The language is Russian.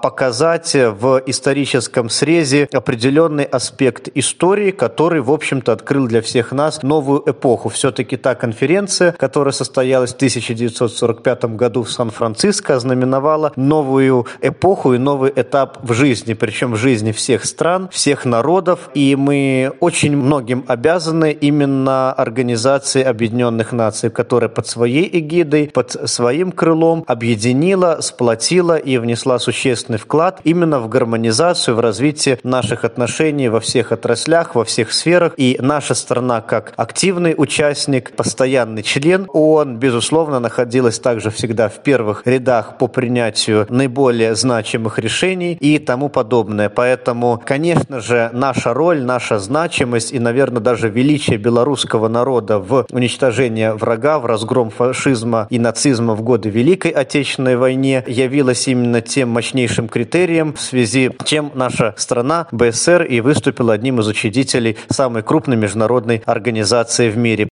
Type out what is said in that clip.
показать в историческом срезе определенный аспект истории, который, в общем-то, открыл для всех нас новую эпоху. Все-таки та конференция, которая состоялась в 1945 году в Сан-Франциско, ознаменовала новую эпоху и новый этап в жизни, причем в жизни всех стран, всех народов. И мы очень многим обязаны именно Организации Объединенных Наций, которая под своей эгидой, под своим крылом объединила, сплотила и внесла существенный вклад именно в гармонизацию, в развитие наших отношений во всех отраслях, во всех сферах. И наша страна, как активный участник, постоянный член ООН, безусловно, находилась также всегда в первых рядах по принятию наиболее значимых решений и тому подобное. Поэтому, конечно же, наша роль, наша значимость и, наверное, даже величие белорусского народа в уничтожении врага, в разгром фашизма и нацизма в годы Великой Отечественной войне явилась именно тем мощнейшим критерием, в связи с чем наша страна, БССР, и выступила одним из учредителей самой крупной международной организации в мире.